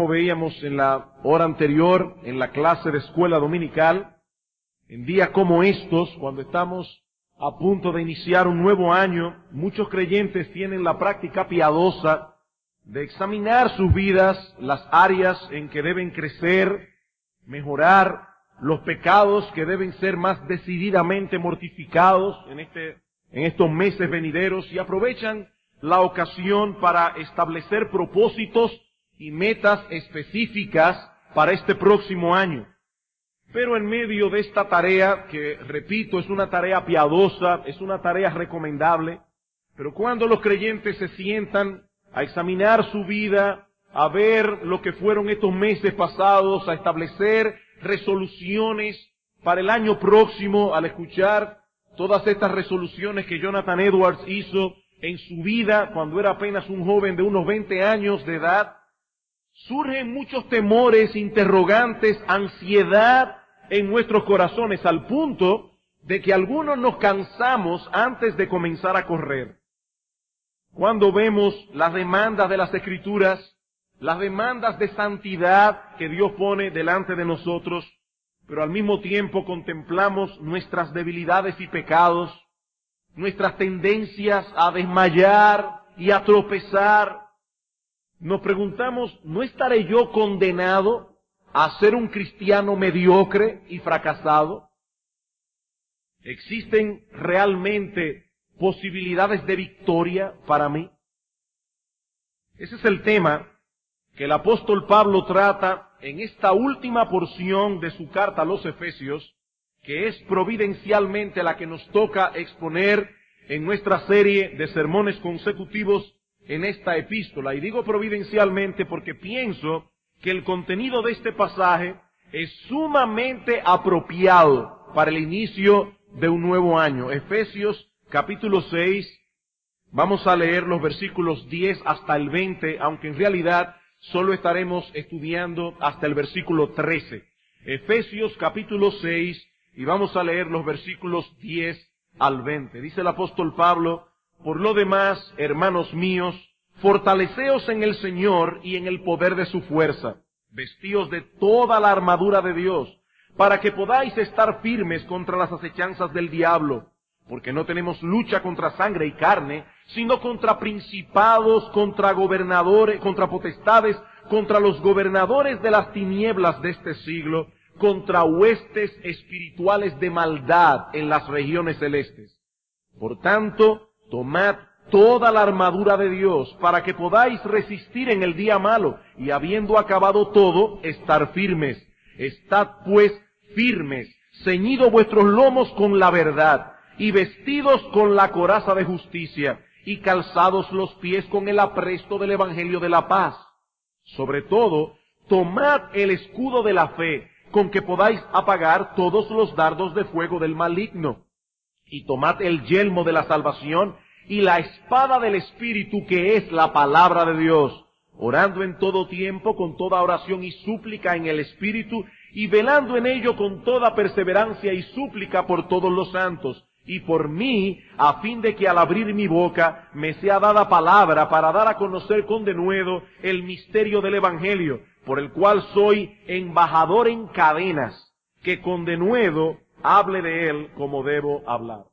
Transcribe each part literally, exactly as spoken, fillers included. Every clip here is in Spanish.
como veíamos en la hora anterior, en la clase de escuela dominical, en días como estos, cuando estamos a punto de iniciar un nuevo año, muchos creyentes tienen la práctica piadosa de examinar sus vidas, las áreas en que deben crecer, mejorar, los pecados que deben ser más decididamente mortificados en este, en estos meses venideros, y aprovechan la ocasión para establecer propósitos y metas específicas para este próximo año. Pero en medio de esta tarea, que repito, es una tarea piadosa, es una tarea recomendable, pero cuando los creyentes se sientan a examinar su vida, a ver lo que fueron estos meses pasados, a establecer resoluciones para el año próximo, al escuchar todas estas resoluciones que Jonathan Edwards hizo en su vida cuando era apenas un joven de unos veinte años de edad, surgen muchos temores, interrogantes, ansiedad en nuestros corazones, al punto de que algunos nos cansamos antes de comenzar a correr. Cuando vemos las demandas de las Escrituras, las demandas de santidad que Dios pone delante de nosotros, pero al mismo tiempo contemplamos nuestras debilidades y pecados, nuestras tendencias a desmayar y a tropezar, nos preguntamos, ¿no estaré yo condenado a ser un cristiano mediocre y fracasado? ¿Existen realmente posibilidades de victoria para mí? Ese es el tema que el apóstol Pablo trata en esta última porción de su carta a los Efesios, que es providencialmente la que nos toca exponer en nuestra serie de sermones consecutivos en esta epístola. Y digo providencialmente porque pienso que el contenido de este pasaje es sumamente apropiado para el inicio de un nuevo año. Efesios capítulo seis, vamos a leer los versículos diez hasta el veinte, aunque en realidad solo estaremos estudiando hasta el versículo trece. Efesios capítulo seis, y vamos a leer los versículos diez al veinte. Dice el apóstol Pablo: por lo demás, hermanos míos, fortaleceos en el Señor y en el poder de su fuerza, vestíos de toda la armadura de Dios, para que podáis estar firmes contra las acechanzas del diablo, porque no tenemos lucha contra sangre y carne, sino contra principados, contra gobernadores, contra potestades, contra los gobernadores de las tinieblas de este siglo, contra huestes espirituales de maldad en las regiones celestes. Por tanto, tomad toda la armadura de Dios para que podáis resistir en el día malo, y habiendo acabado todo, estar firmes. Estad pues firmes, ceñidos vuestros lomos con la verdad, y vestidos con la coraza de justicia, y calzados los pies con el apresto del evangelio de la paz. Sobre todo, tomad el escudo de la fe, con que podáis apagar todos los dardos de fuego del maligno. Y tomad el yelmo de la salvación y la espada del Espíritu, que es la palabra de Dios, orando en todo tiempo con toda oración y súplica en el Espíritu, y velando en ello con toda perseverancia y súplica por todos los santos, y por mí, a fin de que al abrir mi boca me sea dada palabra para dar a conocer con denuedo el misterio del Evangelio, por el cual soy embajador en cadenas, que con denuedo hable de él como debo hablar.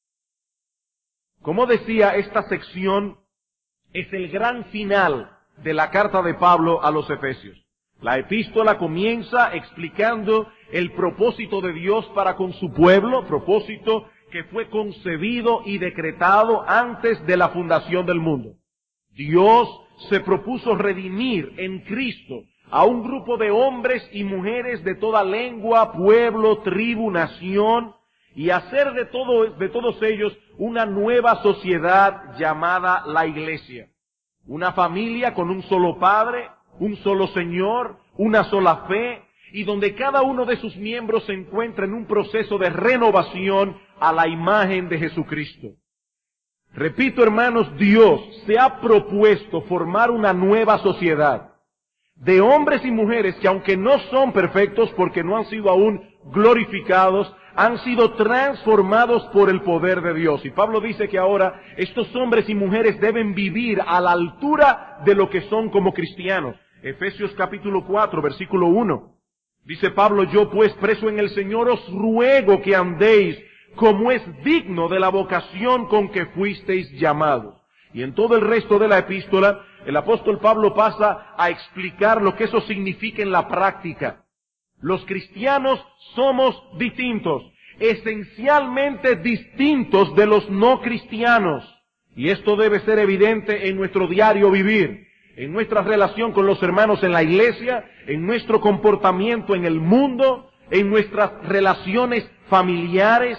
Como decía, esta sección es el gran final de la carta de Pablo a los Efesios. La epístola comienza explicando el propósito de Dios para con su pueblo, propósito que fue concebido y decretado antes de la fundación del mundo. Dios se propuso redimir en Cristo a un grupo de hombres y mujeres de toda lengua, pueblo, tribu, nación, y hacer de, todo, de todos ellos una nueva sociedad llamada la Iglesia. Una familia con un solo Padre, un solo Señor, una sola fe, y donde cada uno de sus miembros se encuentra en un proceso de renovación a la imagen de Jesucristo. Repito, hermanos, Dios se ha propuesto formar una nueva sociedad de hombres y mujeres que, aunque no son perfectos porque no han sido aún glorificados, han sido transformados por el poder de Dios. Y Pablo dice que ahora estos hombres y mujeres deben vivir a la altura de lo que son como cristianos. Efesios capítulo cuatro, versículo uno. Dice Pablo: yo pues preso en el Señor os ruego que andéis como es digno de la vocación con que fuisteis llamados. Y en todo el resto de la epístola, el apóstol Pablo pasa a explicar lo que eso significa en la práctica. Los cristianos somos distintos, esencialmente distintos de los no cristianos. Y esto debe ser evidente en nuestro diario vivir, en nuestra relación con los hermanos en la iglesia, en nuestro comportamiento en el mundo, en nuestras relaciones familiares.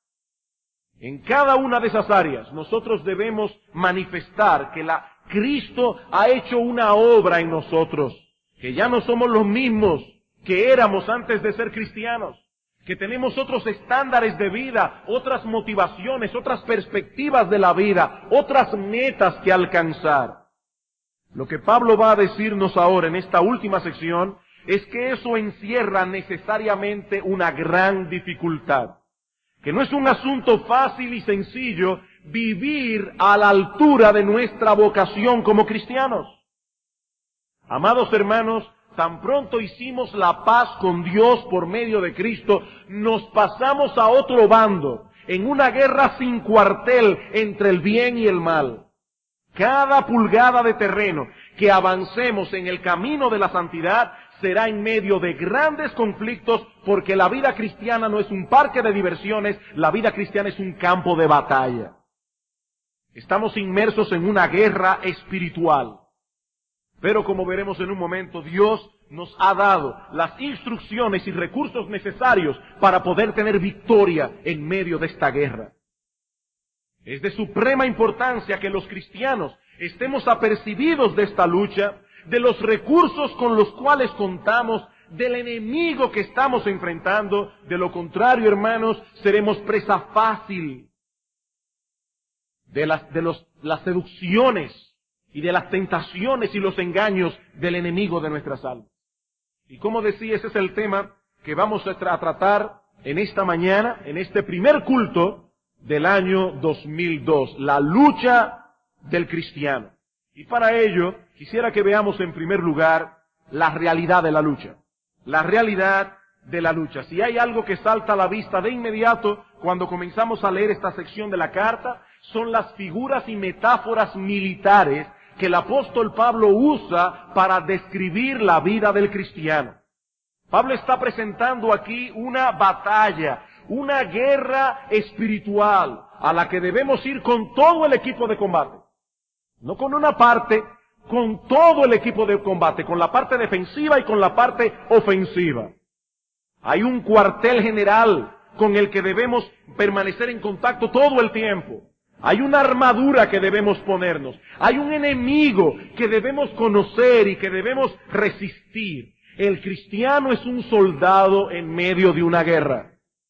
En cada una de esas áreas nosotros debemos manifestar que la Cristo ha hecho una obra en nosotros, que ya no somos los mismos que éramos antes de ser cristianos, que tenemos otros estándares de vida, otras motivaciones, otras perspectivas de la vida, otras metas que alcanzar. Lo que Pablo va a decirnos ahora en esta última sección es que eso encierra necesariamente una gran dificultad, que no es un asunto fácil y sencillo vivir a la altura de nuestra vocación como cristianos. Amados hermanos, tan pronto hicimos la paz con Dios por medio de Cristo, nos pasamos a otro bando, en una guerra sin cuartel entre el bien y el mal. Cada pulgada de terreno que avancemos en el camino de la santidad será en medio de grandes conflictos, porque la vida cristiana no es un parque de diversiones, la vida cristiana es un campo de batalla. Estamos inmersos en una guerra espiritual. Pero como veremos en un momento, Dios nos ha dado las instrucciones y recursos necesarios para poder tener victoria en medio de esta guerra. Es de suprema importancia que los cristianos estemos apercibidos de esta lucha, de los recursos con los cuales contamos, del enemigo que estamos enfrentando. De lo contrario, hermanos, seremos presa fácil de las, de los, las seducciones y de las tentaciones y los engaños del enemigo de nuestras almas. Y como decía, ese es el tema que vamos a, tra- a tratar en esta mañana, en este primer culto del año dos mil dos, la lucha del cristiano. Y para ello, quisiera que veamos en primer lugar la realidad de la lucha. La realidad de la lucha. Si hay algo que salta a la vista de inmediato cuando comenzamos a leer esta sección de la carta, son las figuras y metáforas militares que el apóstol Pablo usa para describir la vida del cristiano. Pablo está presentando aquí una batalla, una guerra espiritual a la que debemos ir con todo el equipo de combate. No con una parte, con todo el equipo de combate, con la parte defensiva y con la parte ofensiva. Hay un cuartel general con el que debemos permanecer en contacto todo el tiempo. Hay una armadura que debemos ponernos. Hay un enemigo que debemos conocer y que debemos resistir. El cristiano es un soldado en medio de una guerra.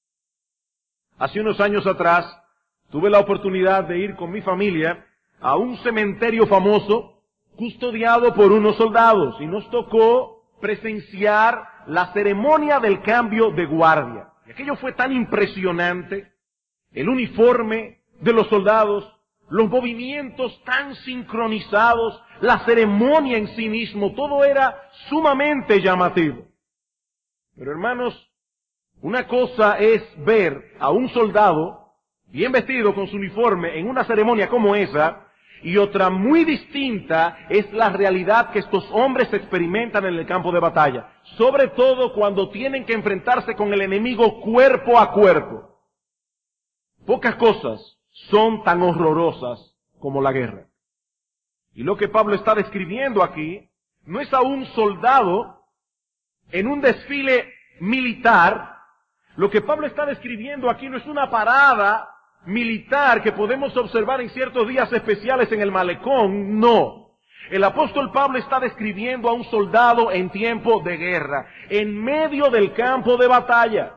Hace unos años atrás tuve la oportunidad de ir con mi familia a un cementerio famoso custodiado por unos soldados y nos tocó presenciar la ceremonia del cambio de guardia. Y aquello fue tan impresionante, el uniforme de los soldados, los movimientos tan sincronizados, la ceremonia en sí mismo, todo era sumamente llamativo. Pero hermanos, una cosa es ver a un soldado bien vestido con su uniforme en una ceremonia como esa, y otra muy distinta es la realidad que estos hombres experimentan en el campo de batalla, sobre todo cuando tienen que enfrentarse con el enemigo cuerpo a cuerpo. Pocas cosas son tan horrorosas como la guerra. Y lo que Pablo está describiendo aquí no es a un soldado en un desfile militar. Lo que Pablo está describiendo aquí no es una parada militar que podemos observar en ciertos días especiales en el malecón, no. El apóstol Pablo está describiendo a un soldado en tiempo de guerra, en medio del campo de batalla.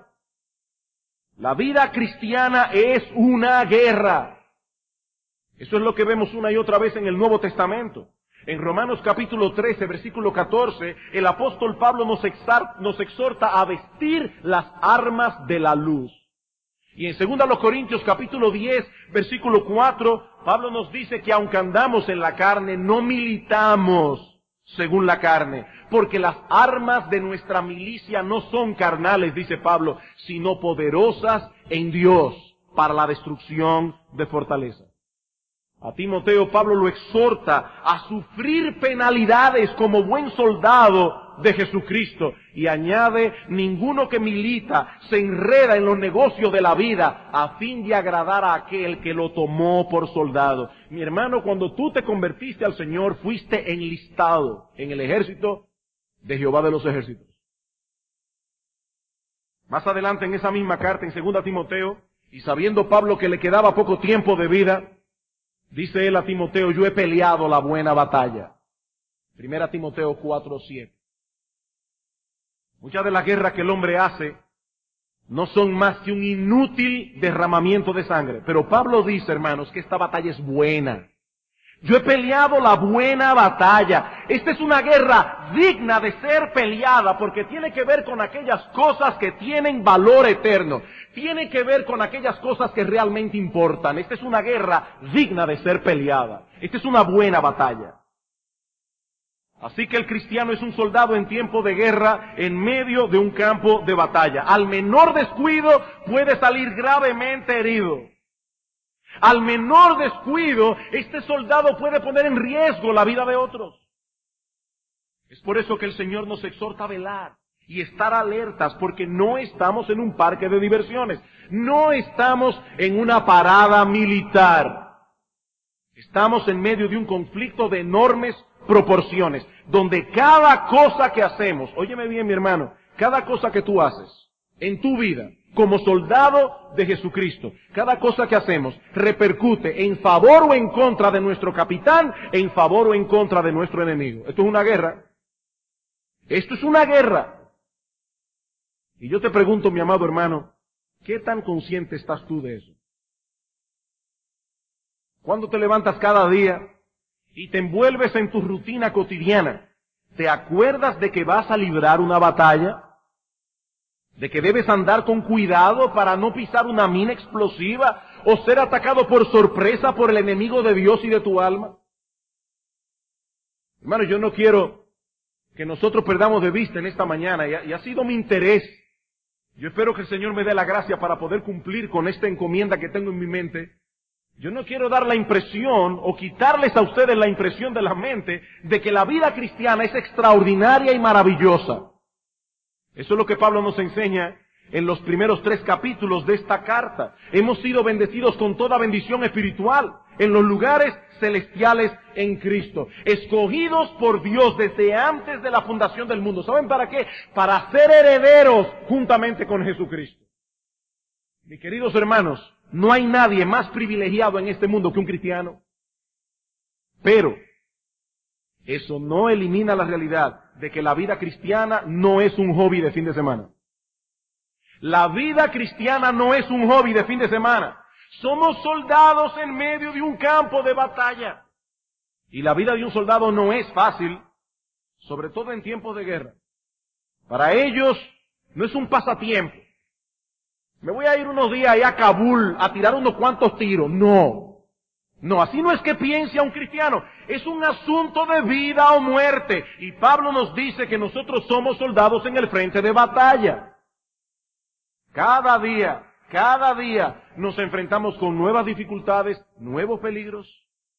La vida cristiana es una guerra. Eso es lo que vemos una y otra vez en el Nuevo Testamento. En Romanos capítulo trece, versículo catorce, el apóstol Pablo nos, exar, nos exhorta a vestir las armas de la luz. Y en segunda los Corintios capítulo diez, versículo cuatro, Pablo nos dice que aunque andamos en la carne, no militamos según la carne, porque las armas de nuestra milicia no son carnales, dice Pablo, sino poderosas en Dios para la destrucción de fortaleza. A Timoteo Pablo lo exhorta a sufrir penalidades como buen soldado de Jesucristo y añade, ninguno que milita se enreda en los negocios de la vida a fin de agradar a aquel que lo tomó por soldado. Mi hermano, cuando tú te convertiste al Señor, fuiste enlistado en el ejército de Jehová de los ejércitos. Más adelante en esa misma carta, en segunda Timoteo, y sabiendo Pablo que le quedaba poco tiempo de vida, dice él a Timoteo, yo he peleado la buena batalla. Primera Timoteo cuatro siete. Muchas de las guerras que el hombre hace no son más que un inútil derramamiento de sangre. Pero Pablo dice, hermanos, que esta batalla es buena. Yo he peleado la buena batalla. Esta es una guerra digna de ser peleada porque tiene que ver con aquellas cosas que tienen valor eterno. Tiene que ver con aquellas cosas que realmente importan. Esta es una guerra digna de ser peleada. Esta es una buena batalla. Así que el cristiano es un soldado en tiempo de guerra en medio de un campo de batalla. Al menor descuido puede salir gravemente herido. Al menor descuido, este soldado puede poner en riesgo la vida de otros. Es por eso que el Señor nos exhorta a velar y estar alertas, porque no estamos en un parque de diversiones. No estamos en una parada militar. Estamos en medio de un conflicto de enormes proporciones, donde cada cosa que hacemos, óyeme bien mi hermano, cada cosa que tú haces en tu vida, como soldado de Jesucristo, cada cosa que hacemos repercute en favor o en contra de nuestro capitán, en favor o en contra de nuestro enemigo. Esto es una guerra. Esto es una guerra. Y yo te pregunto, mi amado hermano, ¿qué tan consciente estás tú de eso? Cuando te levantas cada día y te envuelves en tu rutina cotidiana, ¿te acuerdas de que vas a librar una batalla? ¿De que debes andar con cuidado para no pisar una mina explosiva o ser atacado por sorpresa por el enemigo de Dios y de tu alma? Hermano, yo no quiero que nosotros perdamos de vista en esta mañana, y ha, y ha sido mi interés. Yo espero que el Señor me dé la gracia para poder cumplir con esta encomienda que tengo en mi mente. Yo no quiero dar la impresión o quitarles a ustedes la impresión de la mente de que la vida cristiana es extraordinaria y maravillosa. Eso es lo que Pablo nos enseña en los primeros tres capítulos de esta carta. Hemos sido bendecidos con toda bendición espiritual en los lugares celestiales en Cristo, escogidos por Dios desde antes de la fundación del mundo. ¿Saben para qué? Para ser herederos juntamente con Jesucristo. Mis queridos hermanos, no hay nadie más privilegiado en este mundo que un cristiano. Pero eso no elimina la realidad de que la vida cristiana no es un hobby de fin de semana. La vida cristiana no es un hobby de fin de semana. Somos soldados en medio de un campo de batalla. Y la vida de un soldado no es fácil, sobre todo en tiempos de guerra. Para ellos no es un pasatiempo. Me voy a ir unos días allá a Kabul a tirar unos cuantos tiros. No. No, así no es que piense a un cristiano. Es un asunto de vida o muerte. Y Pablo nos dice que nosotros somos soldados en el frente de batalla. Cada día, cada día nos enfrentamos con nuevas dificultades, nuevos peligros.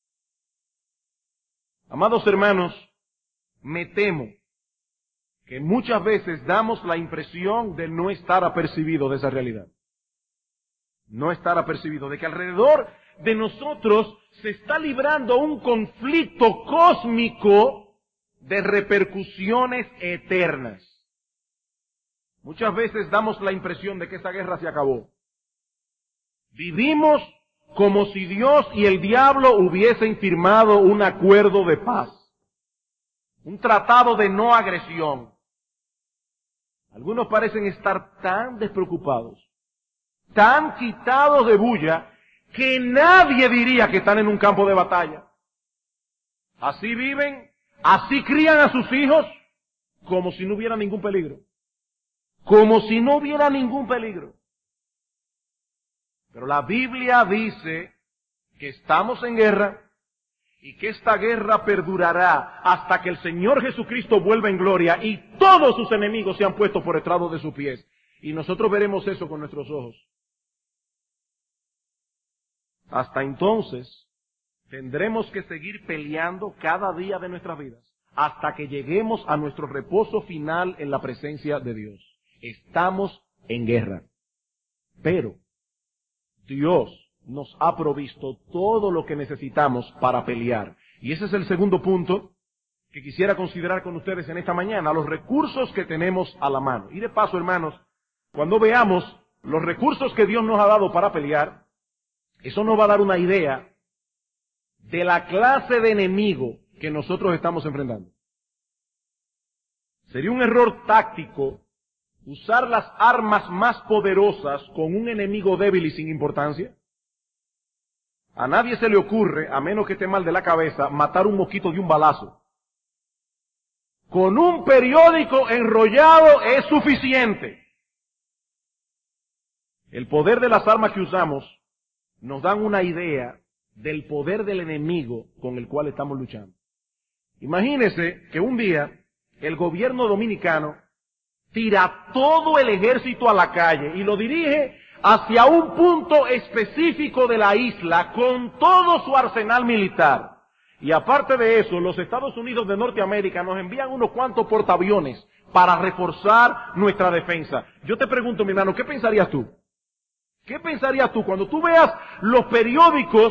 Amados hermanos, me temo que muchas veces damos la impresión de no estar apercibido de esa realidad. No estar apercibido de que alrededor de nosotros se está librando un conflicto cósmico de repercusiones eternas. Muchas veces damos la impresión de que esa guerra se acabó. Vivimos como si Dios y el diablo hubiesen firmado un acuerdo de paz, un tratado de no agresión. Algunos parecen estar tan despreocupados, tan quitados de bulla, que nadie diría que están en un campo de batalla. Así viven, así crían a sus hijos, como si no hubiera ningún peligro. Como si no hubiera ningún peligro. Pero la Biblia dice que estamos en guerra y que esta guerra perdurará hasta que el Señor Jesucristo vuelva en gloria y todos sus enemigos sean puestos por estrado de sus pies. Y nosotros veremos eso con nuestros ojos. Hasta entonces, tendremos que seguir peleando cada día de nuestras vidas hasta que lleguemos a nuestro reposo final en la presencia de Dios. Estamos en guerra. Pero Dios nos ha provisto todo lo que necesitamos para pelear. Y ese es el segundo punto que quisiera considerar con ustedes en esta mañana, los recursos que tenemos a la mano. Y de paso, hermanos, cuando veamos los recursos que Dios nos ha dado para pelear, eso nos va a dar una idea de la clase de enemigo que nosotros estamos enfrentando. Sería un error táctico usar las armas más poderosas con un enemigo débil y sin importancia. A nadie se le ocurre, a menos que esté mal de la cabeza, matar un mosquito de un balazo. Con un periódico enrollado es suficiente. El poder de las armas que usamos nos dan una idea del poder del enemigo con el cual estamos luchando. Imagínese que un día el gobierno dominicano tira todo el ejército a la calle y lo dirige hacia un punto específico de la isla con todo su arsenal militar. Y aparte de eso, los Estados Unidos de Norteamérica nos envían unos cuantos portaaviones para reforzar nuestra defensa. Yo te pregunto, mi hermano, ¿qué pensarías tú? ¿Qué pensarías tú cuando tú veas los periódicos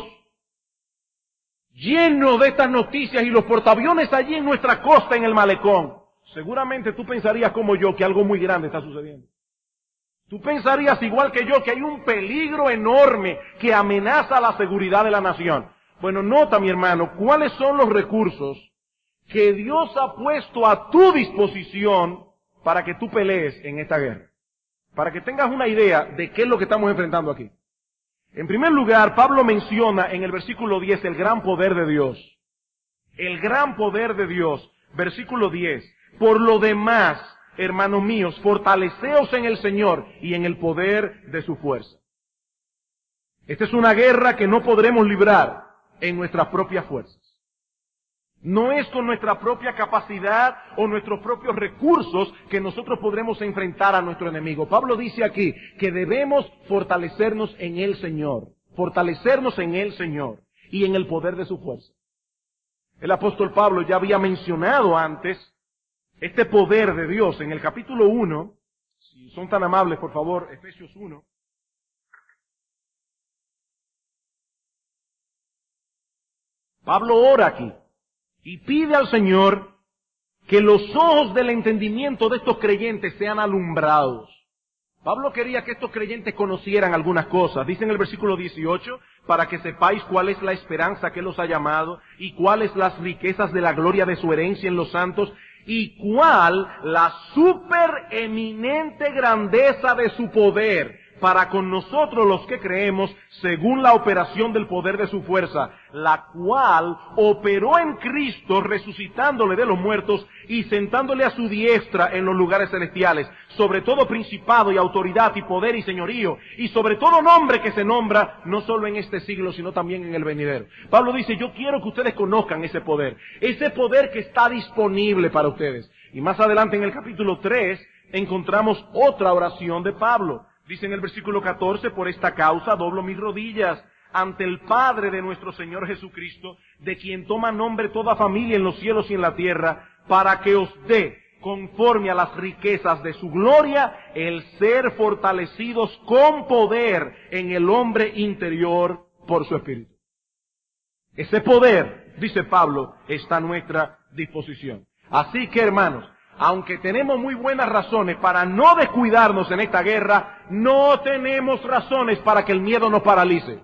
llenos de estas noticias y los portaaviones allí en nuestra costa, en el malecón? Seguramente tú pensarías como yo que algo muy grande está sucediendo. Tú pensarías igual que yo que hay un peligro enorme que amenaza la seguridad de la nación. Bueno, nota, mi hermano, cuáles son los recursos que Dios ha puesto a tu disposición para que tú pelees en esta guerra. Para que tengas una idea de qué es lo que estamos enfrentando aquí. En primer lugar, Pablo menciona en el versículo diez el gran poder de Dios. El gran poder de Dios. Versículo diez. Por lo demás, hermanos míos, fortaleceos en el Señor y en el poder de su fuerza. Esta es una guerra que no podremos librar en nuestras propias fuerzas. No es con nuestra propia capacidad o nuestros propios recursos que nosotros podremos enfrentar a nuestro enemigo. Pablo dice aquí que debemos fortalecernos en el Señor, fortalecernos en el Señor y en el poder de su fuerza. El apóstol Pablo ya había mencionado antes este poder de Dios en el capítulo uno, si son tan amables, por favor, Efesios uno. Pablo ora aquí y pide al Señor que los ojos del entendimiento de estos creyentes sean alumbrados. Pablo quería que estos creyentes conocieran algunas cosas. Dice en el versículo dieciocho, para que sepáis cuál es la esperanza que los ha llamado y cuáles las riquezas de la gloria de su herencia en los santos y cuál la supereminente grandeza de su poder para con nosotros los que creemos, según la operación del poder de su fuerza, la cual operó en Cristo resucitándole de los muertos y sentándole a su diestra en los lugares celestiales, sobre todo principado y autoridad y poder y señorío, y sobre todo nombre que se nombra, no solo en este siglo, sino también en el venidero. Pablo dice, yo quiero que ustedes conozcan ese poder, ese poder que está disponible para ustedes. Y más adelante en el capítulo tres, encontramos otra oración de Pablo. Dice en el versículo catorce, por esta causa doblo mis rodillas ante el Padre de nuestro Señor Jesucristo, de quien toma nombre toda familia en los cielos y en la tierra, para que os dé, conforme a las riquezas de su gloria, el ser fortalecidos con poder en el hombre interior por su Espíritu. Ese poder, dice Pablo, está a nuestra disposición. Así que, hermanos, aunque tenemos muy buenas razones para no descuidarnos en esta guerra, no tenemos razones para que el miedo nos paralice.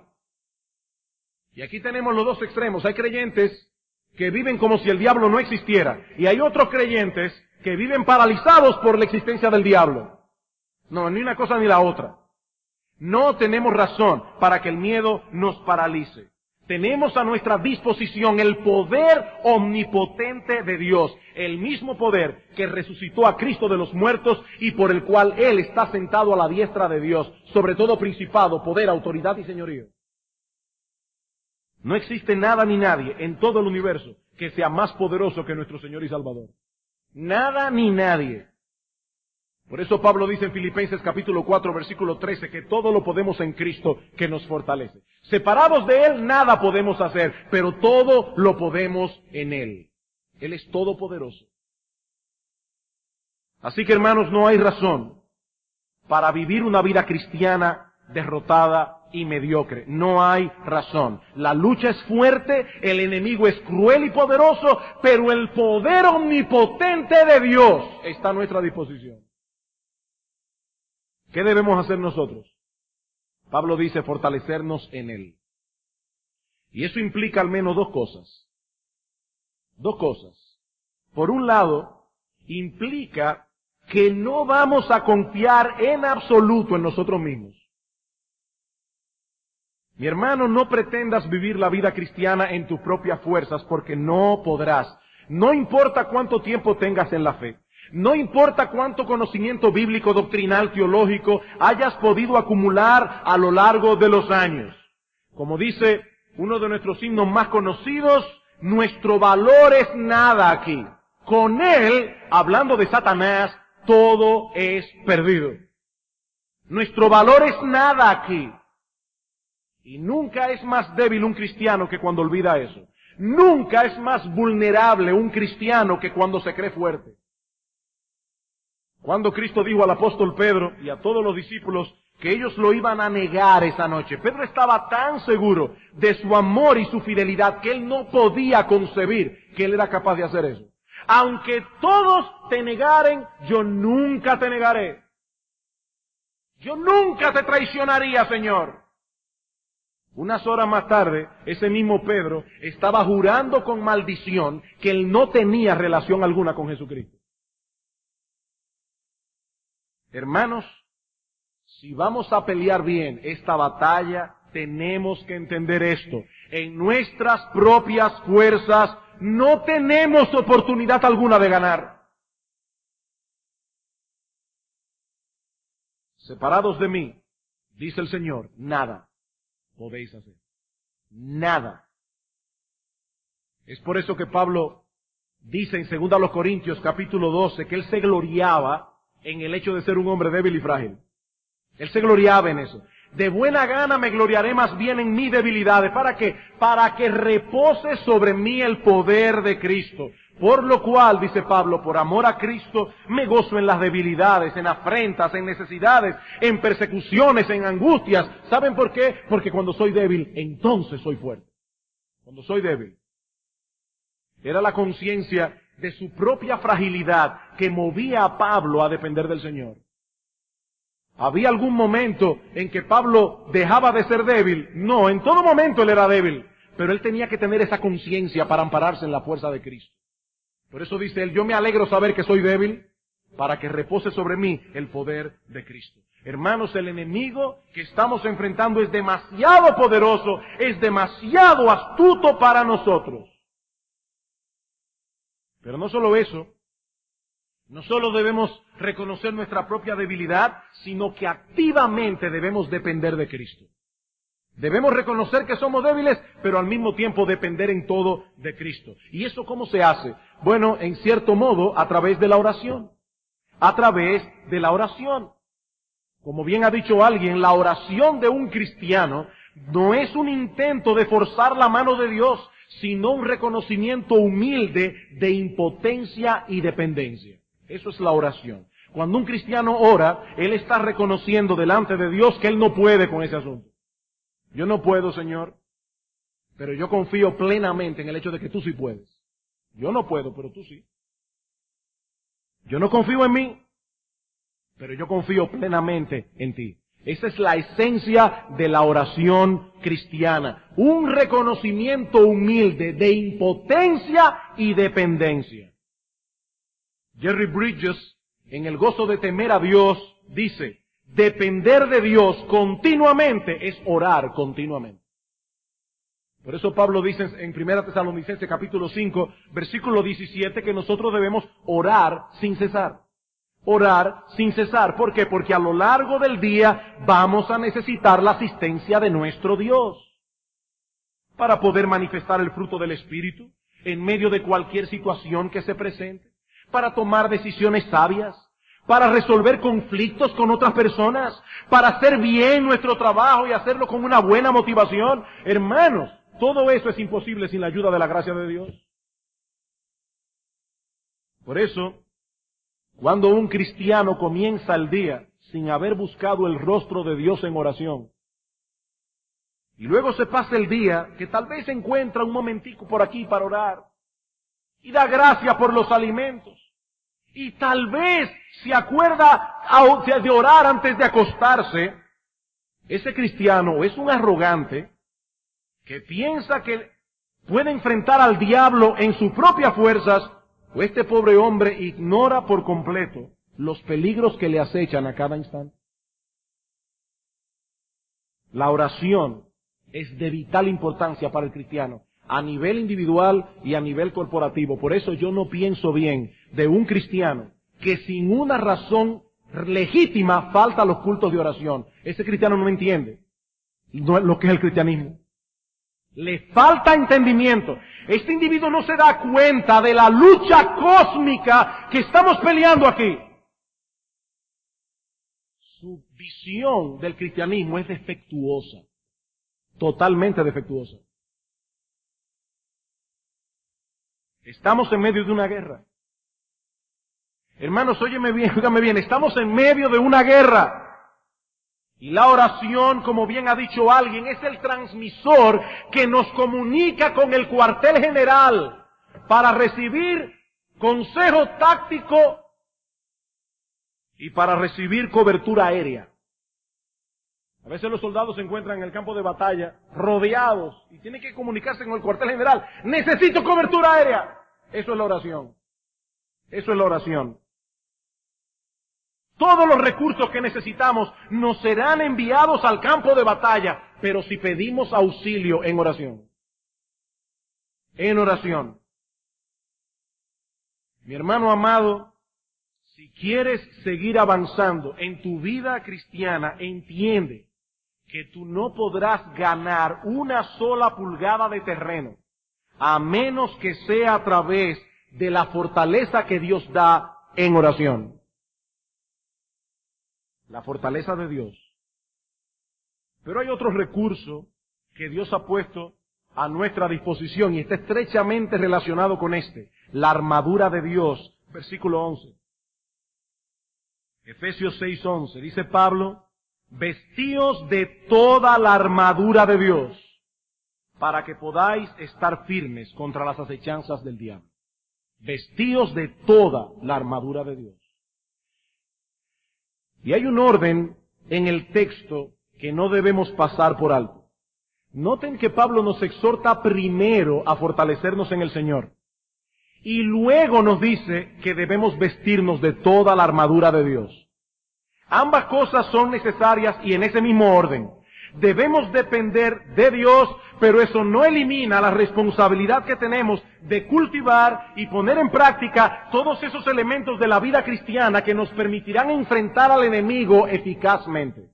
Y aquí tenemos los dos extremos. Hay creyentes que viven como si el diablo no existiera. Y hay otros creyentes que viven paralizados por la existencia del diablo. No, ni una cosa ni la otra. No tenemos razón para que el miedo nos paralice. Tenemos a nuestra disposición el poder omnipotente de Dios, el mismo poder que resucitó a Cristo de los muertos y por el cual Él está sentado a la diestra de Dios, sobre todo principado, poder, autoridad y señorío. No existe nada ni nadie en todo el universo que sea más poderoso que nuestro Señor y Salvador. Nada ni nadie. Por eso Pablo dice en Filipenses capítulo cuatro, versículo trece, que todo lo podemos en Cristo que nos fortalece. Separados de Él, nada podemos hacer, pero todo lo podemos en Él. Él es todopoderoso. Así que, hermanos, no hay razón para vivir una vida cristiana derrotada y mediocre. No hay razón. La lucha es fuerte, el enemigo es cruel y poderoso, pero el poder omnipotente de Dios está a nuestra disposición. ¿Qué debemos hacer nosotros? Pablo dice fortalecernos en Él. Y eso implica al menos dos cosas. Dos cosas. Por un lado, implica que no vamos a confiar en absoluto en nosotros mismos. Mi hermano, no pretendas vivir la vida cristiana en tus propias fuerzas porque no podrás. No importa cuánto tiempo tengas en la fe. No importa cuánto conocimiento bíblico, doctrinal, teológico hayas podido acumular a lo largo de los años. Como dice uno de nuestros himnos más conocidos, nuestro valor es nada aquí. Con él, hablando de Satanás, todo es perdido. Nuestro valor es nada aquí. Y nunca es más débil un cristiano que cuando olvida eso. Nunca es más vulnerable un cristiano que cuando se cree fuerte. Cuando Cristo dijo al apóstol Pedro y a todos los discípulos que ellos lo iban a negar esa noche, Pedro estaba tan seguro de su amor y su fidelidad que él no podía concebir que él era capaz de hacer eso. Aunque todos te negaren, yo nunca te negaré. Yo nunca te traicionaría, Señor. Unas horas más tarde, ese mismo Pedro estaba jurando con maldición que él no tenía relación alguna con Jesucristo. Hermanos, si vamos a pelear bien esta batalla, tenemos que entender esto. En nuestras propias fuerzas no tenemos oportunidad alguna de ganar. Separados de mí, dice el Señor, nada podéis hacer. Nada. Es por eso que Pablo dice en segunda los Corintios capítulo doce que él se gloriaba en el hecho de ser un hombre débil y frágil. Él se gloriaba en eso. De buena gana me gloriaré más bien en mis debilidades. ¿Para qué? Para que repose sobre mí el poder de Cristo. Por lo cual, dice Pablo, por amor a Cristo, me gozo en las debilidades, en afrentas, en necesidades, en persecuciones, en angustias. ¿Saben por qué? Porque cuando soy débil, entonces soy fuerte. Cuando soy débil. Era la conciencia de su propia fragilidad que movía a Pablo a depender del Señor. ¿Había algún momento en que Pablo dejaba de ser débil? No, en todo momento él era débil. Pero él tenía que tener esa conciencia para ampararse en la fuerza de Cristo. Por eso dice él, yo me alegro saber que soy débil para que repose sobre mí el poder de Cristo. Hermanos, el enemigo que estamos enfrentando es demasiado poderoso, es demasiado astuto para nosotros. Pero no solo eso, no solo debemos reconocer nuestra propia debilidad, sino que activamente debemos depender de Cristo. Debemos reconocer que somos débiles, pero al mismo tiempo depender en todo de Cristo. ¿Y eso cómo se hace? Bueno, en cierto modo, a través de la oración. A través de la oración. Como bien ha dicho alguien, la oración de un cristiano no es un intento de forzar la mano de Dios, sino un reconocimiento humilde de impotencia y dependencia. Eso es la oración. Cuando un cristiano ora, él está reconociendo delante de Dios que él no puede con ese asunto. Yo no puedo, Señor, pero yo confío plenamente en el hecho de que tú sí puedes. Yo no puedo, pero tú sí. Yo no confío en mí, pero yo confío plenamente en ti. Esa es la esencia de la oración cristiana. Un reconocimiento humilde de impotencia y dependencia. Jerry Bridges, en El gozo de temer a Dios, dice, depender de Dios continuamente es orar continuamente. Por eso Pablo dice en primera Tesalonicenses capítulo cinco, versículo diecisiete, que nosotros debemos orar sin cesar. Orar sin cesar. ¿Por qué? Porque a lo largo del día vamos a necesitar la asistencia de nuestro Dios. para poder manifestar el fruto del Espíritu en medio de cualquier situación que se presente, para tomar decisiones sabias, para resolver conflictos con otras personas, para hacer bien nuestro trabajo y hacerlo con una buena motivación. Hermanos, todo eso es imposible sin la ayuda de la gracia de Dios. Por eso, cuando un cristiano comienza el día sin haber buscado el rostro de Dios en oración, y luego se pasa el día que tal vez encuentra un momentico por aquí para orar, y da gracias por los alimentos, y tal vez se acuerda de orar antes de acostarse, ese cristiano es un arrogante que piensa que puede enfrentar al diablo en sus propias fuerzas, o este pobre hombre ignora por completo los peligros que le acechan a cada instante. La oración es de vital importancia para el cristiano, a nivel individual y a nivel corporativo. Por eso yo no pienso bien de un cristiano que sin una razón legítima falta a los cultos de oración. Ese cristiano no entiende lo que es el cristianismo. Le falta entendimiento. Este individuo no se da cuenta de la lucha cósmica que estamos peleando aquí. Su visión del cristianismo es defectuosa. Totalmente defectuosa. Estamos en medio de una guerra. Hermanos, óyeme bien, óigame bien, estamos en medio de una guerra. Y la oración, como bien ha dicho alguien, es el transmisor que nos comunica con el cuartel general para recibir consejo táctico y para recibir cobertura aérea. A veces los soldados se encuentran en el campo de batalla rodeados y tienen que comunicarse con el cuartel general. ¡Necesito cobertura aérea! Eso es la oración. Eso es la oración. Todos los recursos que necesitamos nos serán enviados al campo de batalla, pero si pedimos auxilio en oración. En oración. Mi hermano amado, si quieres seguir avanzando en tu vida cristiana, entiende que tú no podrás ganar una sola pulgada de terreno, a menos que sea a través de la fortaleza que Dios da en oración. La fortaleza de Dios. Pero hay otro recurso que Dios ha puesto a nuestra disposición y está estrechamente relacionado con este, la armadura de Dios, versículo once. Efesios seis once, dice Pablo, vestíos de toda la armadura de Dios, para que podáis estar firmes contra las acechanzas del diablo. Vestíos de toda la armadura de Dios. Y hay un orden en el texto que no debemos pasar por alto. Noten que Pablo nos exhorta primero a fortalecernos en el Señor. Y luego nos dice que debemos vestirnos de toda la armadura de Dios. Ambas cosas son necesarias y en ese mismo orden. Debemos depender de Dios, pero eso no elimina la responsabilidad que tenemos de cultivar y poner en práctica todos esos elementos de la vida cristiana que nos permitirán enfrentar al enemigo eficazmente.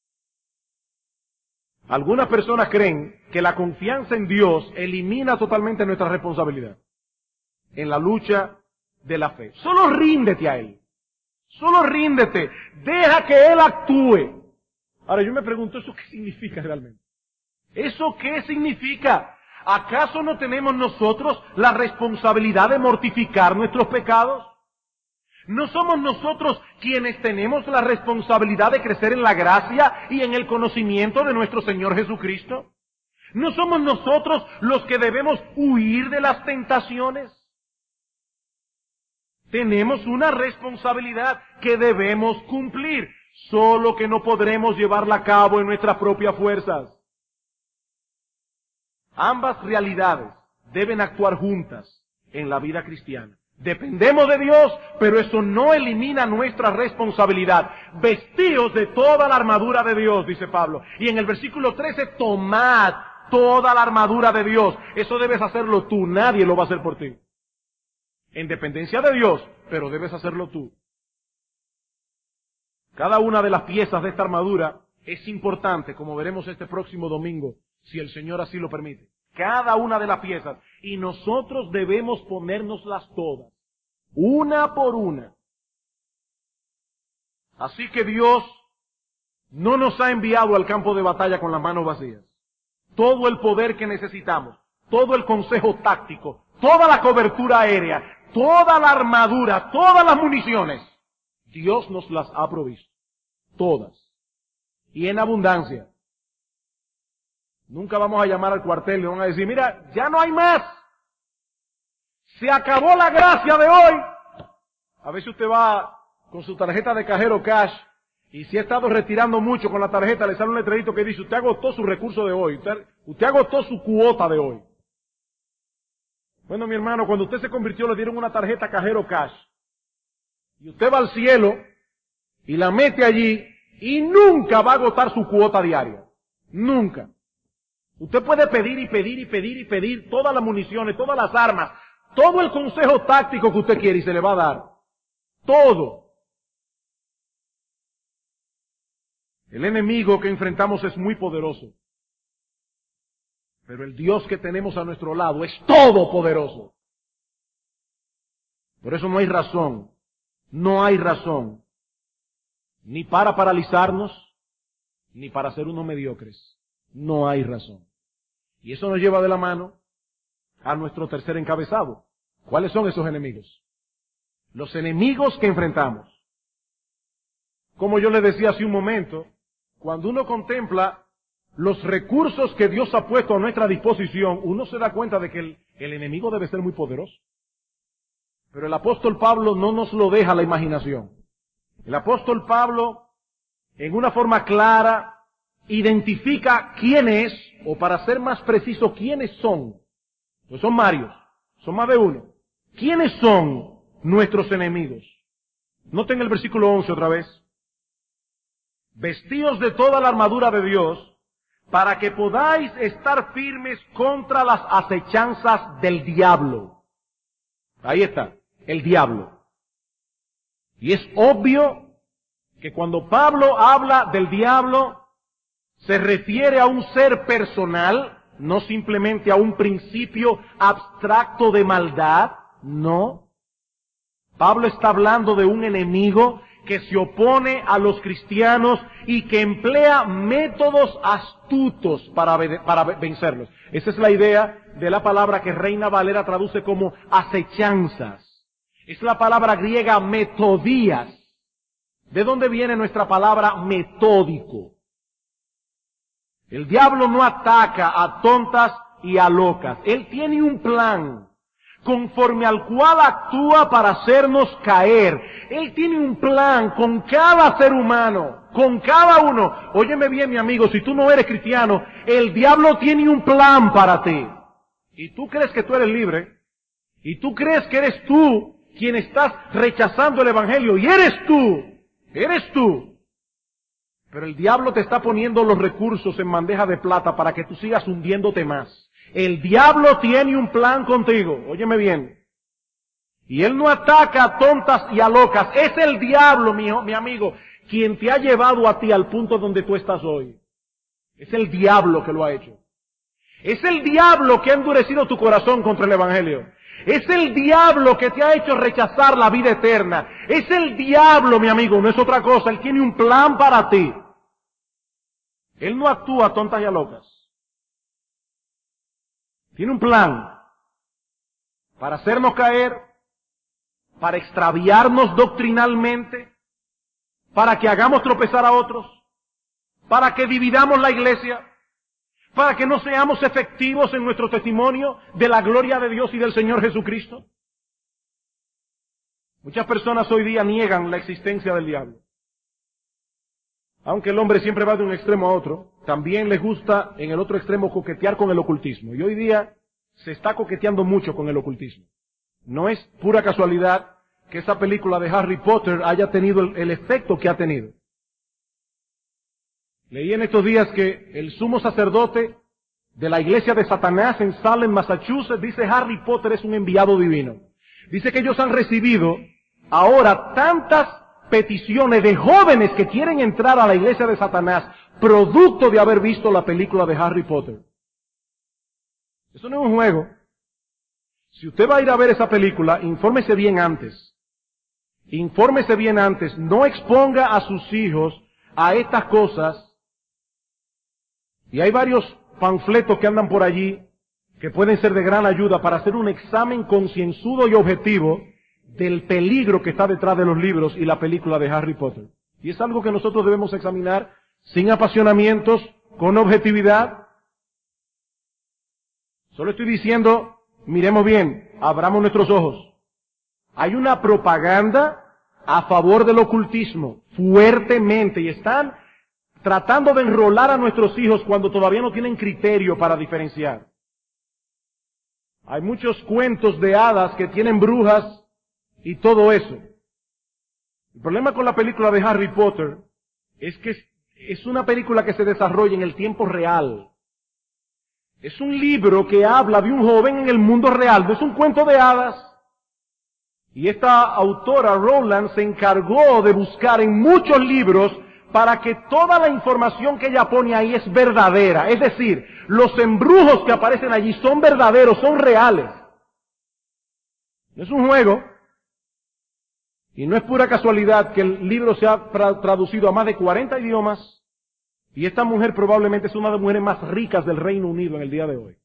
Algunas personas creen que la confianza en Dios elimina totalmente nuestra responsabilidad en la lucha de la fe. Solo ríndete a Él. Solo ríndete. Deja que Él actúe. Ahora yo me pregunto, ¿eso qué significa realmente? ¿Eso qué significa? ¿Acaso no tenemos nosotros la responsabilidad de mortificar nuestros pecados? ¿No somos nosotros quienes tenemos la responsabilidad de crecer en la gracia y en el conocimiento de nuestro Señor Jesucristo? ¿No somos nosotros los que debemos huir de las tentaciones? Tenemos una responsabilidad que debemos cumplir, solo que no podremos llevarla a cabo en nuestras propias fuerzas. Ambas realidades deben actuar juntas en la vida cristiana. Dependemos de Dios, pero eso no elimina nuestra responsabilidad. Vestíos de toda la armadura de Dios, dice Pablo. Y en el versículo trece, tomad toda la armadura de Dios. Eso debes hacerlo tú, nadie lo va a hacer por ti. En dependencia de Dios, pero debes hacerlo tú. Cada una de las piezas de esta armadura es importante, como veremos este próximo domingo, si el Señor así lo permite. cada una de las piezas. Y nosotros debemos ponérnoslas todas, una por una. Así que Dios no nos ha enviado al campo de batalla con las manos vacías. Todo el poder que necesitamos, todo el consejo táctico, toda la cobertura aérea, toda la armadura, todas las municiones, Dios nos las ha provisto. Todas. Y en abundancia. Nunca vamos a llamar al cuartel y le van a decir, mira, ya no hay más. Se acabó la gracia de hoy. A veces usted va con su tarjeta de cajero cash y si ha estado retirando mucho con la tarjeta, le sale un letrerito que dice, usted agotó su recurso de hoy, usted, usted agotó su cuota de hoy. Bueno, mi hermano, cuando usted se convirtió le dieron una tarjeta cajero cash. Y usted va al cielo y la mete allí y nunca va a agotar su cuota diaria. Nunca. Usted puede pedir y pedir y pedir y pedir todas las municiones, todas las armas, todo el consejo táctico que usted quiere y se le va a dar. Todo. El enemigo que enfrentamos es muy poderoso. Pero el Dios que tenemos a nuestro lado es todopoderoso. Por eso no hay razón, no hay razón, ni para paralizarnos, ni para ser unos mediocres. No hay razón. Y eso nos lleva de la mano a nuestro tercer encabezado. ¿Cuáles son esos enemigos? Los enemigos que enfrentamos. Como yo les decía hace un momento, cuando uno contempla los recursos que Dios ha puesto a nuestra disposición, uno se da cuenta de que el, el enemigo debe ser muy poderoso. Pero el apóstol Pablo no nos lo deja a la imaginación. El apóstol Pablo, en una forma clara, identifica quién es, o para ser más preciso, quiénes son. Pues son varios, son más de uno. ¿Quiénes son nuestros enemigos? Noten el versículo once otra vez. Vestíos de toda la armadura de Dios, para que podáis estar firmes contra las acechanzas del diablo. Ahí está, el diablo. Y es obvio que cuando Pablo habla del diablo, se refiere a un ser personal, no simplemente a un principio abstracto de maldad, no. Pablo está hablando de un enemigo que se opone a los cristianos y que emplea métodos astutos para, para vencerlos. Esa es la idea de la palabra que Reina Valera traduce como acechanzas. Es la palabra griega metodías. ¿De dónde viene nuestra palabra metódico? El diablo no ataca a tontas y a locas. Él tiene un plan conforme al cual actúa para hacernos caer. Él tiene un plan con cada ser humano, con cada uno. Óyeme bien, mi amigo, si tú no eres cristiano, el diablo tiene un plan para ti. Y tú crees que tú eres libre, y tú crees que eres tú quien estás rechazando el evangelio, y eres tú, eres tú. Pero el diablo te está poniendo los recursos en bandeja de plata para que tú sigas hundiéndote más. El diablo tiene un plan contigo, óyeme bien. Y él no ataca a tontas y a locas. Es el diablo, mi, mi amigo, quien te ha llevado a ti al punto donde tú estás hoy. Es el diablo que lo ha hecho. Es el diablo que ha endurecido tu corazón contra el evangelio. Es el diablo que te ha hecho rechazar la vida eterna. Es el diablo, mi amigo, no es otra cosa. Él tiene un plan para ti. Él no actúa a tontas y a locas. Tiene un plan para hacernos caer, para extraviarnos doctrinalmente, para que hagamos tropezar a otros, para que dividamos la iglesia, para que no seamos efectivos en nuestro testimonio de la gloria de Dios y del Señor Jesucristo. Muchas personas hoy día niegan la existencia del diablo. Aunque el hombre siempre va de un extremo a otro, también les gusta en el otro extremo coquetear con el ocultismo. Y hoy día se está coqueteando mucho con el ocultismo. No es pura casualidad que esa película de Harry Potter haya tenido el, el efecto que ha tenido. Leí en estos días que el sumo sacerdote de la iglesia de Satanás en Salem, Massachusetts, dice Harry Potter es un enviado divino. Dice que ellos han recibido ahora tantas peticiones de jóvenes que quieren entrar a la iglesia de Satanás, producto de haber visto la película de Harry Potter. Eso no es un juego. Si usted va a ir a ver esa película, infórmese bien antes. Infórmese bien antes. No exponga a sus hijos a estas cosas. Y hay varios panfletos que andan por allí que pueden ser de gran ayuda para hacer un examen concienzudo y objetivo del peligro que está detrás de los libros y la película de Harry Potter. Y es algo que nosotros debemos examinar sin apasionamientos, con objetividad. Solo estoy diciendo, miremos bien, abramos nuestros ojos. Hay una propaganda a favor del ocultismo, fuertemente, y están tratando de enrolar a nuestros hijos cuando todavía no tienen criterio para diferenciar. Hay muchos cuentos de hadas que tienen brujas y todo eso. El problema con la película de Harry Potter es que es una película que se desarrolla en el tiempo real. Es un libro que habla de un joven en el mundo real, no es un cuento de hadas. Y esta autora, Rowland, se encargó de buscar en muchos libros para que toda la información que ella pone ahí es verdadera. Es decir, los embrujos que aparecen allí son verdaderos, son reales. No es un juego. Y no es pura casualidad que el libro se ha tra- traducido a más de cuarenta idiomas. Y esta mujer probablemente es una de las mujeres más ricas del Reino Unido en el día de hoy.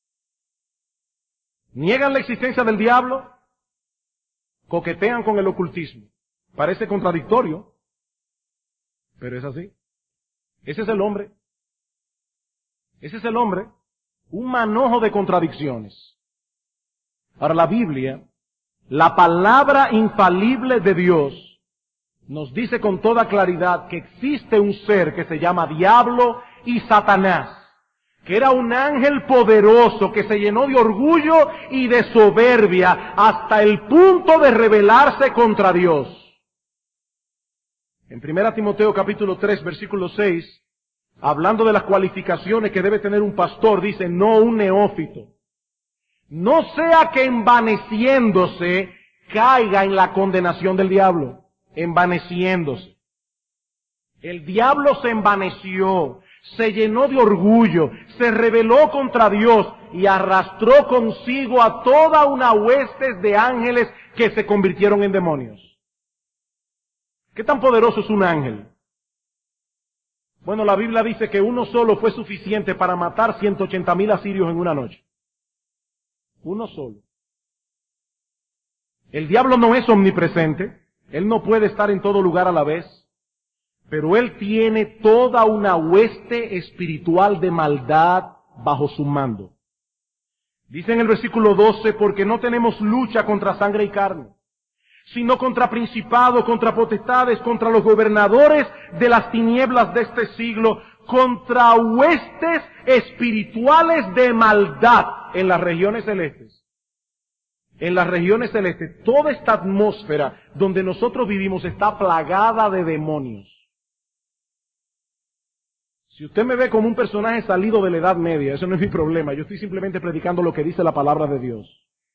Niegan la existencia del diablo, coquetean con el ocultismo. Parece contradictorio, pero es así. Ese es el hombre. Ese es el hombre. Un manojo de contradicciones. Ahora la Biblia, la palabra infalible de Dios, nos dice con toda claridad que existe un ser que se llama Diablo y Satanás, que era un ángel poderoso que se llenó de orgullo y de soberbia hasta el punto de rebelarse contra Dios. En primera Timoteo capítulo tres, versículo seis, hablando de las cualificaciones que debe tener un pastor, dice, no un neófito. No sea que envaneciéndose caiga en la condenación del diablo. Envaneciéndose. El diablo se envaneció, se llenó de orgullo, se rebeló contra Dios y arrastró consigo a toda una hueste de ángeles que se convirtieron en demonios. ¿Qué tan poderoso es un ángel? Bueno, la Biblia dice que uno solo fue suficiente para matar ciento ochenta mil asirios en una noche. Uno solo. El diablo no es omnipresente. Él no puede estar en todo lugar a la vez. Pero él tiene toda una hueste espiritual de maldad bajo su mando. Dice en el versículo doce, porque no tenemos lucha contra sangre y carne, sino contra principados, contra potestades, contra los gobernadores de las tinieblas de este siglo, contra huestes espirituales de maldad en las regiones celestes. En las regiones celestes, toda esta atmósfera donde nosotros vivimos está plagada de demonios. Si usted me ve como un personaje salido de la Edad Media, eso no es mi problema. Yo estoy simplemente predicando lo que dice la palabra de Dios.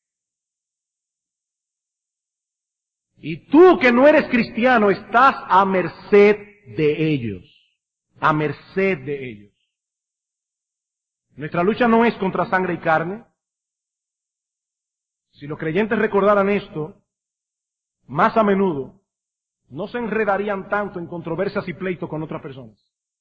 Y tú que no eres cristiano estás a merced de ellos. A merced de ellos. Nuestra lucha no es contra sangre y carne. Si los creyentes recordaran esto, más a menudo, no se enredarían tanto en controversias y pleitos con otras personas.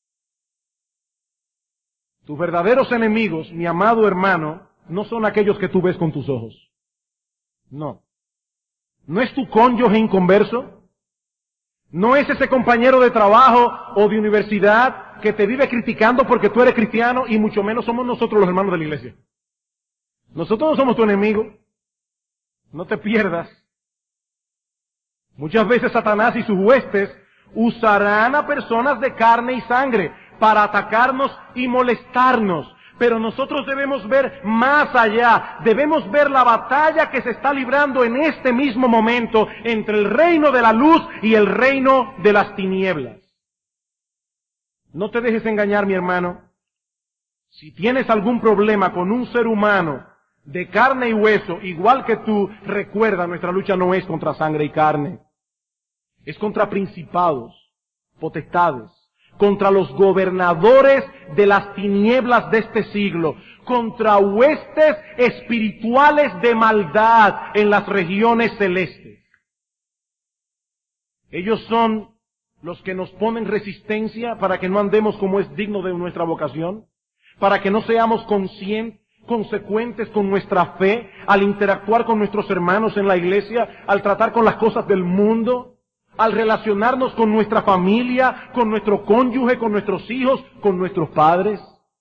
Tus verdaderos enemigos, mi amado hermano, no son aquellos que tú ves con tus ojos. No. ¿No es tu cónyuge inconverso? ¿No es ese compañero de trabajo o de universidad que te vive criticando porque tú eres cristiano? Y mucho menos somos nosotros los hermanos de la iglesia. Nosotros no somos tu enemigo. No te pierdas. Muchas veces Satanás y sus huestes usarán a personas de carne y sangre para atacarnos y molestarnos. Pero nosotros debemos ver más allá. Debemos ver la batalla que se está librando en este mismo momento entre el reino de la luz y el reino de las tinieblas. No te dejes engañar, mi hermano. Si tienes algún problema con un ser humano de carne y hueso, igual que tú, recuerda, nuestra lucha no es contra sangre y carne. Es contra principados, potestades. contra los gobernadores de las tinieblas de este siglo, contra huestes espirituales de maldad en las regiones celestes. Ellos son los que nos ponen resistencia para que no andemos como es digno de nuestra vocación, para que no seamos conscientes, consecuentes con nuestra fe al interactuar con nuestros hermanos en la iglesia, al tratar con las cosas del mundo, al relacionarnos con nuestra familia, con nuestro cónyuge, con nuestros hijos, con nuestros padres.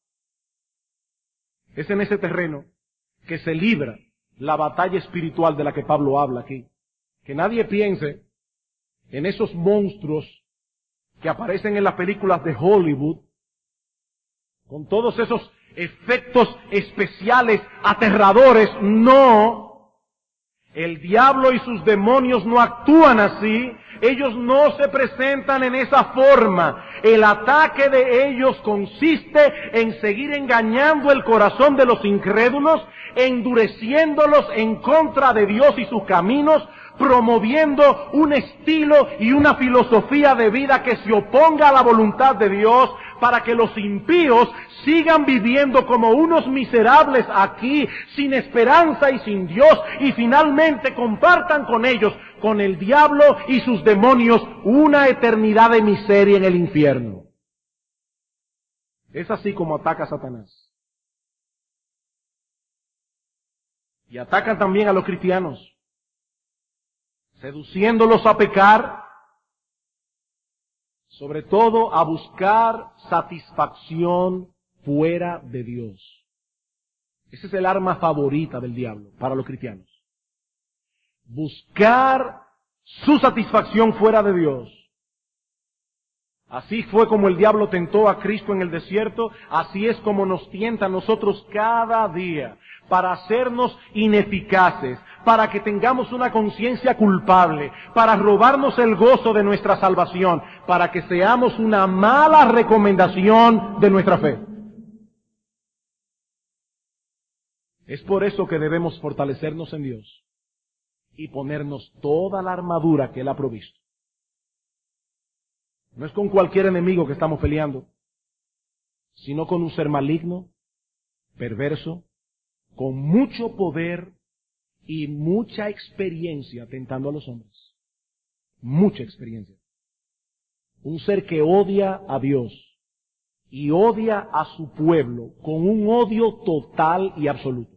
Es en ese terreno que se libra la batalla espiritual de la que Pablo habla aquí. Que nadie piense en esos monstruos que aparecen en las películas de Hollywood, con todos esos efectos especiales aterradores. No, el diablo y sus demonios no actúan así. Ellos no se presentan en esa forma. El ataque de ellos consiste en seguir engañando el corazón de los incrédulos, endureciéndolos en contra de Dios y sus caminos, promoviendo un estilo y una filosofía de vida que se oponga a la voluntad de Dios, para que los impíos sigan viviendo como unos miserables aquí, sin esperanza y sin Dios, y finalmente compartan con ellos, con el diablo y sus demonios, una eternidad de miseria en el infierno. Es así como ataca Satanás. Y atacan también a los cristianos, seduciéndolos a pecar, sobre todo a buscar satisfacción fuera de Dios. Ese es el arma favorita del diablo para los cristianos. Buscar su satisfacción fuera de Dios. Así fue como el diablo tentó a Cristo en el desierto, así es como nos tienta a nosotros cada día, para hacernos ineficaces, para que tengamos una conciencia culpable, para robarnos el gozo de nuestra salvación, para que seamos una mala recomendación de nuestra fe. Es por eso que debemos fortalecernos en Dios y ponernos toda la armadura que Él ha provisto. No es con cualquier enemigo que estamos peleando, sino con un ser maligno, perverso, con mucho poder y mucha experiencia tentando a los hombres. Mucha experiencia. Un ser que odia a Dios y odia a su pueblo con un odio total y absoluto.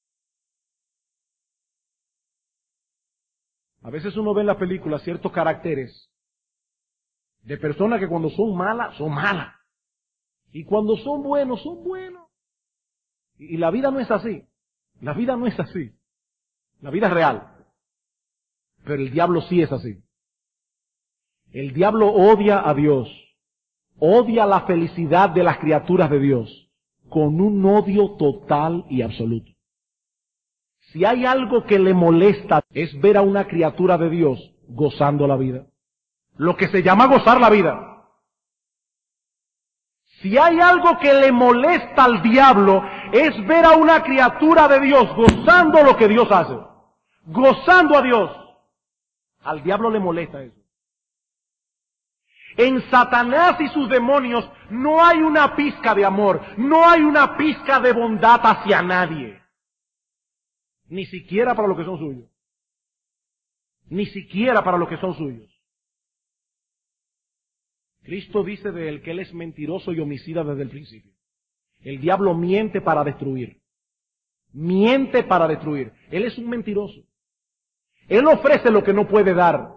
A veces uno ve en la película ciertos caracteres de personas que cuando son malas, son malas. Y cuando son buenos, son buenos. Y la vida no es así. La vida no es así. La vida es real. Pero el diablo sí es así. El diablo odia a Dios. Odia la felicidad de las criaturas de Dios. Con un odio total y absoluto. Si hay algo que le molesta es ver a una criatura de Dios gozando la vida. Lo que se llama gozar la vida. Si hay algo que le molesta al diablo, es ver a una criatura de Dios gozando lo que Dios hace. Gozando a Dios. Al diablo le molesta eso. En Satanás y sus demonios no hay una pizca de amor, no hay una pizca de bondad hacia nadie. Ni siquiera para los que son suyos. Ni siquiera para los que son suyos. Cristo dice de él que él es mentiroso y homicida desde el principio. El diablo miente para destruir. Miente para destruir. Él es un mentiroso. Él ofrece lo que no puede dar.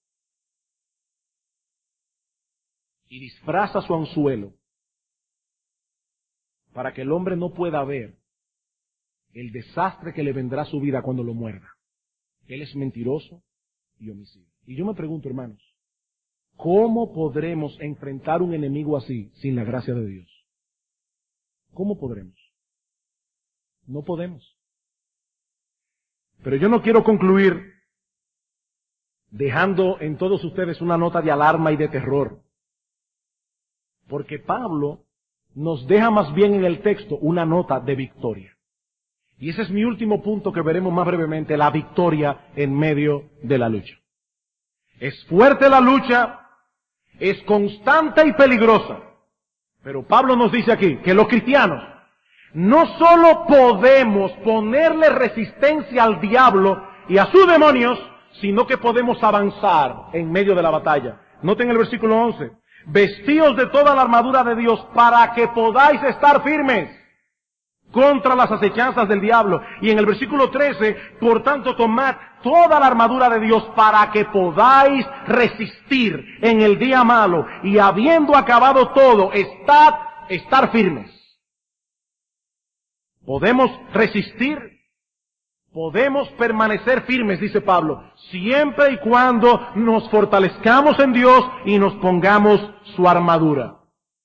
Y disfraza su anzuelo para que el hombre no pueda ver el desastre que le vendrá a su vida cuando lo muerda. Él es mentiroso y homicida. Y yo me pregunto, hermanos, ¿cómo podremos enfrentar un enemigo así sin la gracia de Dios? ¿Cómo podremos? No podemos. Pero yo no quiero concluir dejando en todos ustedes una nota de alarma y de terror. Porque Pablo nos deja más bien en el texto una nota de victoria. Y ese es mi último punto que veremos más brevemente, la victoria en medio de la lucha. Es fuerte la lucha, es constante y peligrosa. Pero Pablo nos dice aquí que los cristianos no solo podemos ponerle resistencia al diablo y a sus demonios, sino que podemos avanzar en medio de la batalla. Noten el versículo once. Vestíos de toda la armadura de Dios para que podáis estar firmes contra las acechanzas del diablo. Y en el versículo trece, por tanto, tomad toda la armadura de Dios para que podáis resistir en el día malo, y habiendo acabado todo, estad, estar firmes. Podemos resistir, podemos permanecer firmes, dice Pablo, siempre y cuando nos fortalezcamos en Dios y nos pongamos su armadura.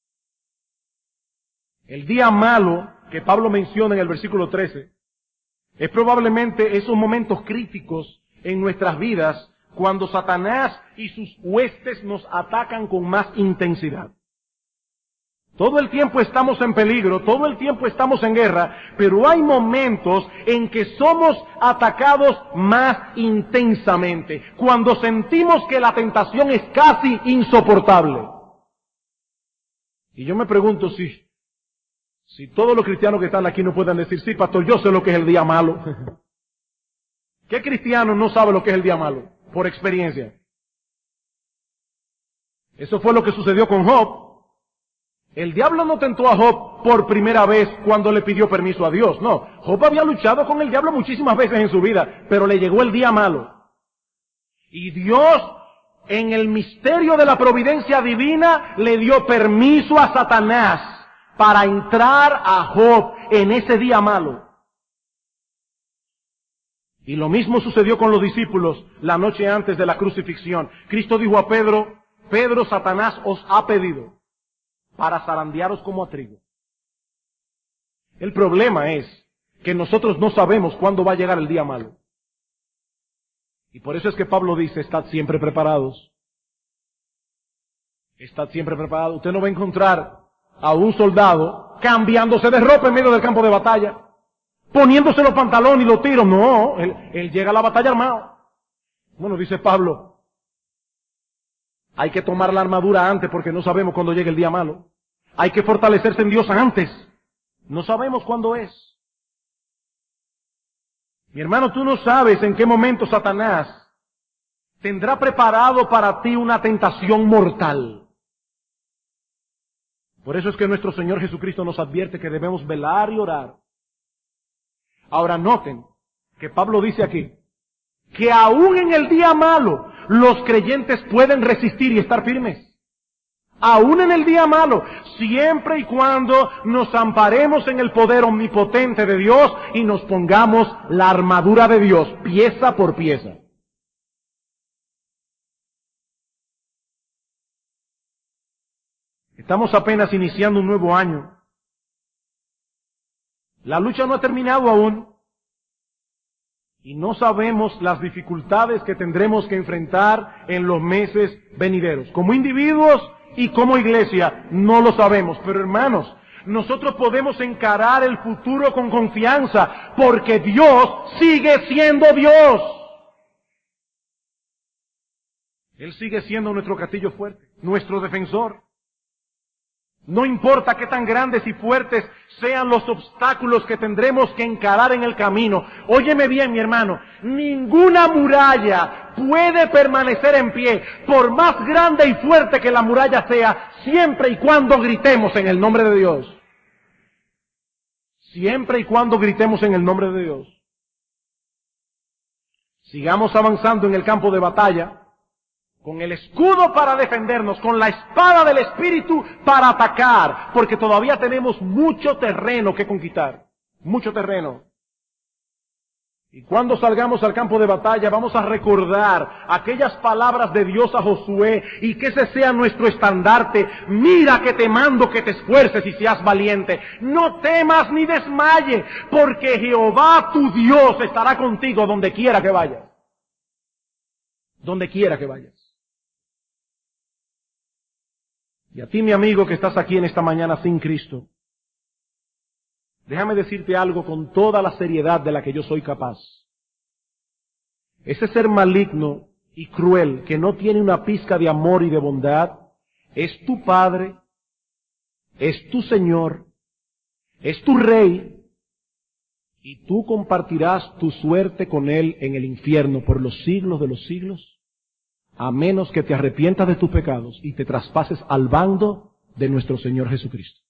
El día malo que Pablo menciona en el versículo trece, es probablemente esos momentos críticos en nuestras vidas cuando Satanás y sus huestes nos atacan con más intensidad. Todo el tiempo estamos en peligro, todo el tiempo estamos en guerra, pero hay momentos en que somos atacados más intensamente, cuando sentimos que la tentación es casi insoportable. Y yo me pregunto si Si todos los cristianos que están aquí no pueden decir, sí, pastor, yo sé lo que es el día malo. ¿Qué cristiano no sabe lo que es el día malo? Por experiencia. Eso fue lo que sucedió con Job. El diablo no tentó a Job por primera vez cuando le pidió permiso a Dios. No, Job había luchado con el diablo muchísimas veces en su vida, pero le llegó el día malo. Y Dios, en el misterio de la providencia divina, le dio permiso a Satanás para entrar a Job en ese día malo. Y lo mismo sucedió con los discípulos la noche antes de la crucifixión. Cristo dijo a Pedro, Pedro, Satanás os ha pedido para zarandearos como a trigo. El problema es que nosotros no sabemos cuándo va a llegar el día malo. Y por eso es que Pablo dice, estad siempre preparados. Estad siempre preparados. Usted no va a encontrar a un soldado cambiándose de ropa en medio del campo de batalla, poniéndose los pantalones y los tiros. No, él, él llega a la batalla armado. Bueno, dice Pablo, hay que tomar la armadura antes porque no sabemos cuándo llegue el día malo. Hay que fortalecerse en Dios antes. No sabemos cuándo es. Mi hermano, tú no sabes en qué momento Satanás tendrá preparado para ti una tentación mortal. Por eso es que nuestro Señor Jesucristo nos advierte que debemos velar y orar. Ahora noten que Pablo dice aquí que aún en el día malo los creyentes pueden resistir y estar firmes. Aún en el día malo, siempre y cuando nos amparemos en el poder omnipotente de Dios y nos pongamos la armadura de Dios, pieza por pieza. Estamos apenas iniciando un nuevo año. La lucha no ha terminado aún. Y no sabemos las dificultades que tendremos que enfrentar en los meses venideros. Como individuos y como iglesia, no lo sabemos. Pero hermanos, nosotros podemos encarar el futuro con confianza, porque Dios sigue siendo Dios. Él sigue siendo nuestro castillo fuerte, nuestro defensor. No importa qué tan grandes y fuertes sean los obstáculos que tendremos que encarar en el camino. Óyeme bien, mi hermano, ninguna muralla puede permanecer en pie, por más grande y fuerte que la muralla sea, siempre y cuando gritemos en el nombre de Dios. Siempre y cuando gritemos en el nombre de Dios. Sigamos avanzando en el campo de batalla, con el escudo para defendernos, con la espada del Espíritu para atacar, porque todavía tenemos mucho terreno que conquistar, mucho terreno. Y cuando salgamos al campo de batalla vamos a recordar aquellas palabras de Dios a Josué, y que ese sea nuestro estandarte. Mira que te mando que te esfuerces y seas valiente. No temas ni desmayes, porque Jehová tu Dios estará contigo donde quiera que vayas. Donde quiera que vayas. Y a ti, mi amigo, que estás aquí en esta mañana sin Cristo, déjame decirte algo con toda la seriedad de la que yo soy capaz. Ese ser maligno y cruel que no tiene una pizca de amor y de bondad es tu Padre, es tu Señor, es tu Rey, y tú compartirás tu suerte con Él en el infierno por los siglos de los siglos, a menos que te arrepientas de tus pecados y te traspases al bando de nuestro Señor Jesucristo.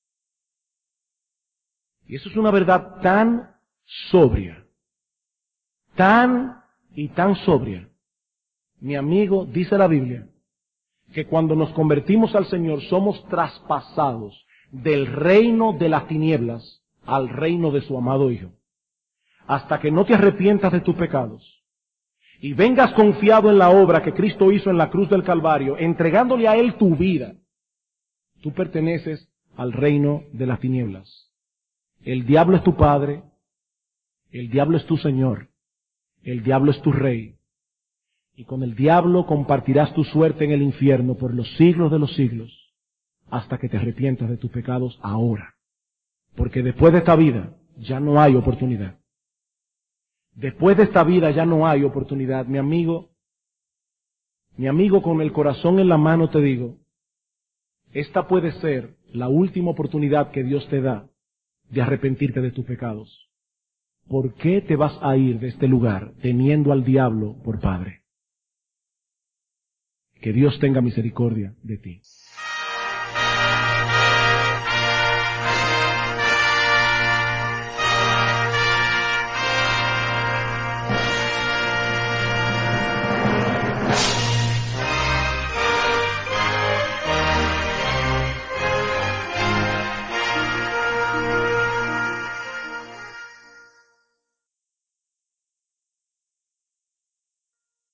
Y eso es una verdad tan sobria, tan y tan sobria. Mi amigo, dice la Biblia, que cuando nos convertimos al Señor somos traspasados del reino de las tinieblas al reino de su amado Hijo. Hasta que no te arrepientas de tus pecados y vengas confiado en la obra que Cristo hizo en la cruz del Calvario, entregándole a Él tu vida, tú perteneces al reino de las tinieblas. El diablo es tu padre, el diablo es tu Señor, el diablo es tu Rey, y con el diablo compartirás tu suerte en el infierno por los siglos de los siglos, hasta que te arrepientas de tus pecados ahora. Porque después de esta vida ya no hay oportunidad. Después de esta vida ya no hay oportunidad. Mi amigo, mi amigo, con el corazón en la mano te digo, esta puede ser la última oportunidad que Dios te da de arrepentirte de tus pecados. ¿Por qué te vas a ir de este lugar teniendo al diablo por padre? Que Dios tenga misericordia de ti.